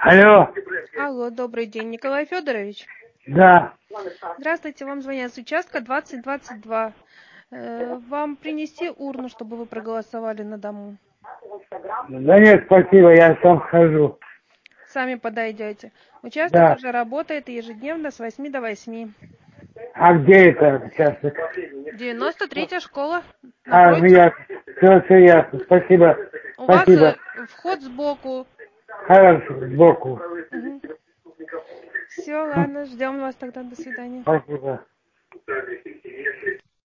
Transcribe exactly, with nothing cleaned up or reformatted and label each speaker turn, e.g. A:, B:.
A: Алло.
B: Алло, добрый день, Николай Федорович.
A: Да.
B: Здравствуйте, вам звонят с участка двадцать двадцать два. Э, вам принести урну, чтобы вы проголосовали на дому?
A: Да нет, спасибо, я сам схожу.
B: Сами подойдете. Участок
A: Да.
B: уже работает ежедневно с восьми до восьми.
A: А где это участок?
B: девяносто третья школа.
A: А, ну
B: Напротив.
A: я, все, все ясно. Спасибо.
B: У вас
A: Спасибо.
B: э, вход сбоку.
A: Хорошо, сбоку.
B: Угу. Все, ладно, ждем вас тогда. До свидания.
A: Спасибо.